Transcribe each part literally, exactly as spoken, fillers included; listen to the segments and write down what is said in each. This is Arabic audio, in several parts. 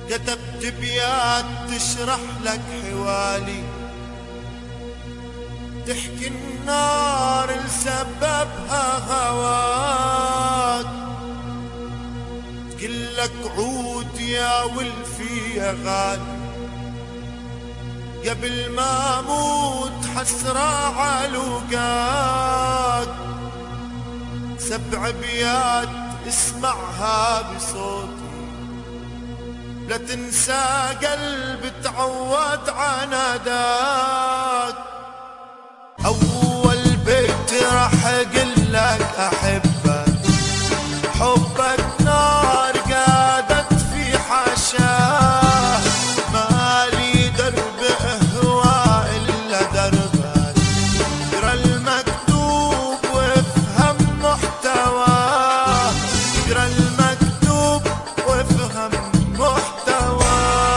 كتبت بيات تشرح لك حوالي، تحكي النار لسببها هواك، تقلك عود يا ولفي يا غالي، قبل ما اموت حسرة علوقاك. سبع بيات اسمعها بصوتي، لا تنسى قلب تعود عناداك. أول بيت راح أقلك أحبك، حبك نار قادت في حاشاه، مالي درب أهواء إلا دربك، اقرا المكتوب وافهم محتواه، اقرا المكتوب وافهم محتواه.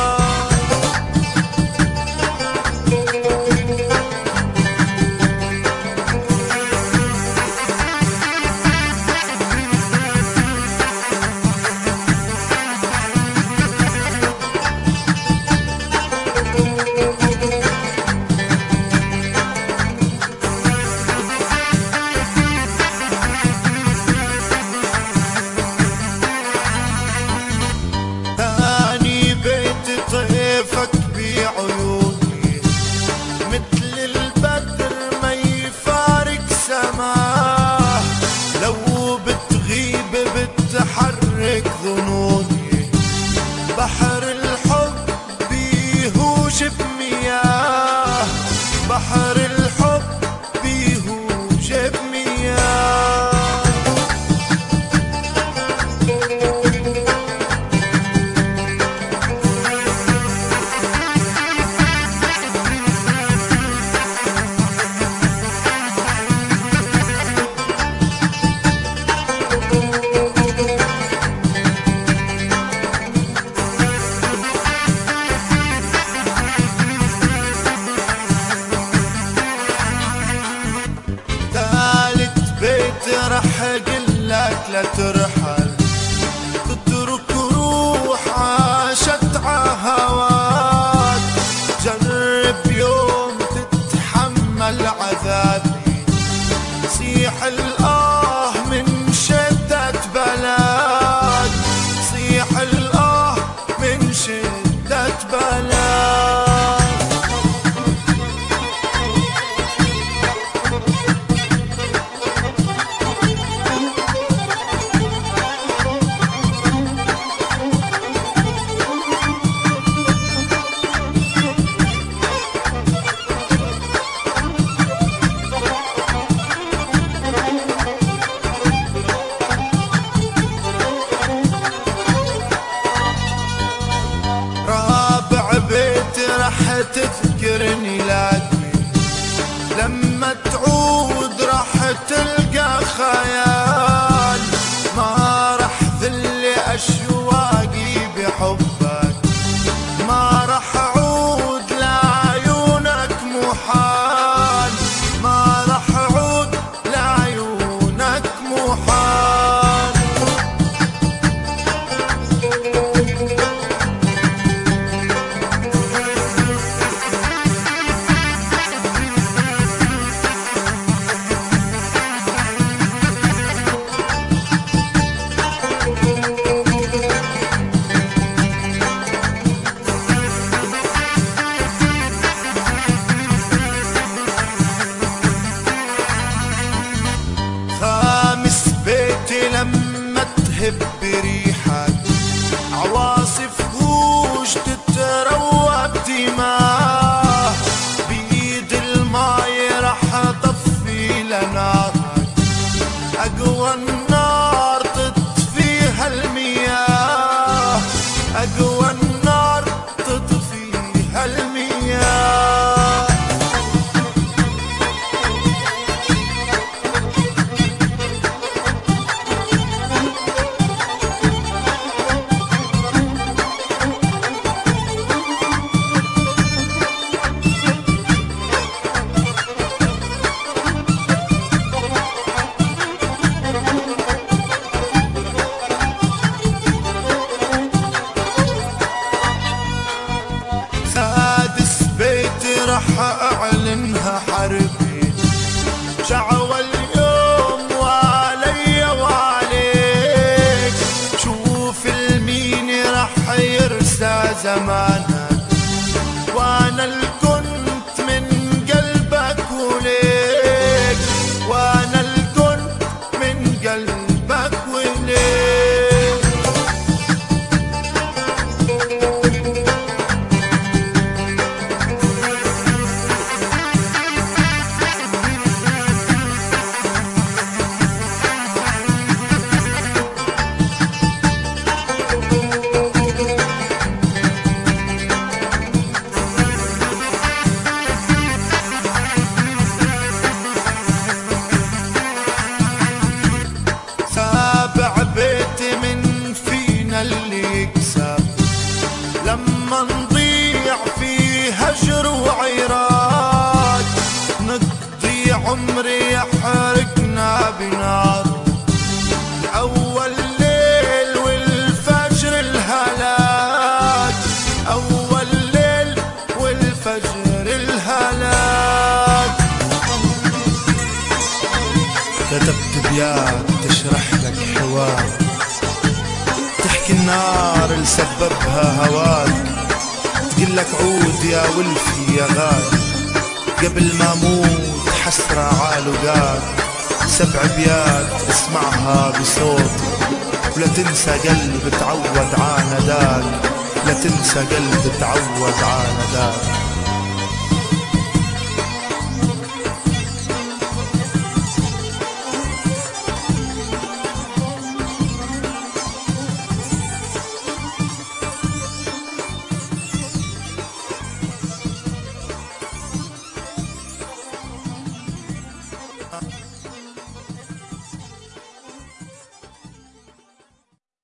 طيفك بعيوني مثل البدر ما يفارق سماه، لو بتغيب بتحرك ظنوني، بحر الحب بيهوج بمياه، بحر الحب بيهوج بمياه. رح اقلك لا ترحل، تترك روح عاشت عهواك، جرب يوم تتحمل عذابي، صيح الآه من شدة بلاك، صيح الآه من شدة بلاك. رح تذكرني لاقي لما تعود، رح تلقى خيال، ما رح ذل أشواقي بحبك، ما رح أعود لعيونك محال، ما رح أعود لعيونك محال. لما تهب بريحك عواصف هوج تتروى بدماه، بإيد الماي رح أطفي لنارك، أقوى النار تطفيها المياه، أقوى النار تطفيها المياه. زمانك، وانا اللي كنت من قلبك وليك، وانا اللي كنت من قلبك وليك. لما نضيع في هجر وعراك، نقضي عمري يحرقنا بنار، أول ليل والفجر الهلاك، أول ليل والفجر الهلاك. كتبت أبيات تشرح لك حوار، تحكي النار اللي سببها هواك، تقلك عود يا ولفي يا غالي، قبل ما موت حسرة عالقاك. سبع ابيات اسمعها بصوتي، ولا تنسى قلب تعود عانداك، لا تنسى قلب تعود عانداك.